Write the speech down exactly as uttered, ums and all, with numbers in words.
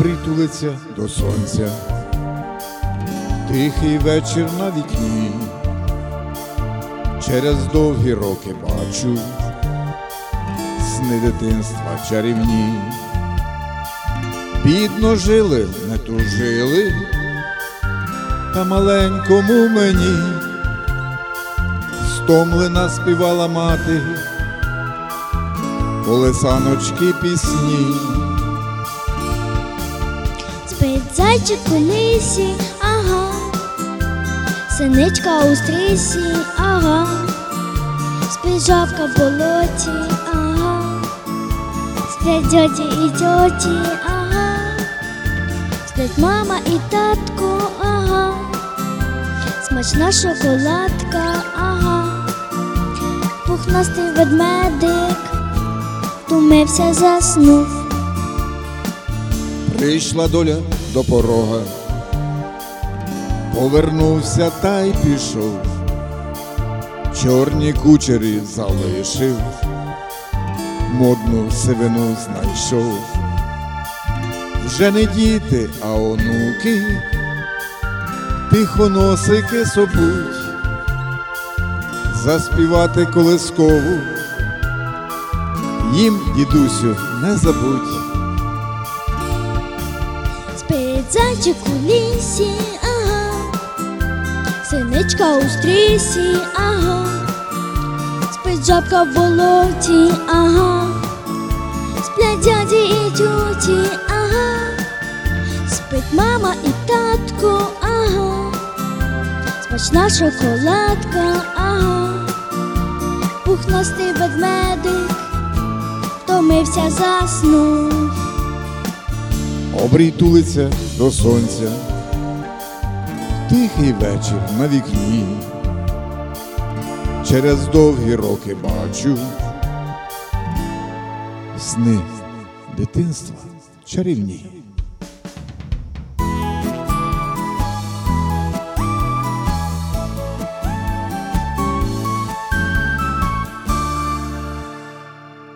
обрій тулиться до сонця, тихий вечір на вікні, через довгі роки бачу сни дитинства чарівні. Бідно жили, не тужили, та маленькому мені стомлена співала мати колесаночки пісні. Спить зайчик у лісі, ага, синичка у стрісі, ага, спить жабка в болоті, ага, сплять дяді і тьоті, ага, сплять мама і татко, ага, смачна шоколадка, ага, пухнастий ведмедик втомився, заснув. Прийшла доля до порога, повернувся та й пішов, чорні кучері залишив, модну сивину знайшов. Вже не діти, а онуки, тихоносики собуть, заспівати колискову їм, дідусю, не забудь. Спить зайчик у лісі, ага, синичка у стрісі, ага, спить жабка в болоті, ага, сплять дяді і тьоті, ага, спить мама і татко, ага, смачна шоколадка, ага, пухнастий ведмедик втомився, заснув. Обрій тулиться до сонця, тихий вечір на вікні, через довгі роки бачу сни дитинства чарівні.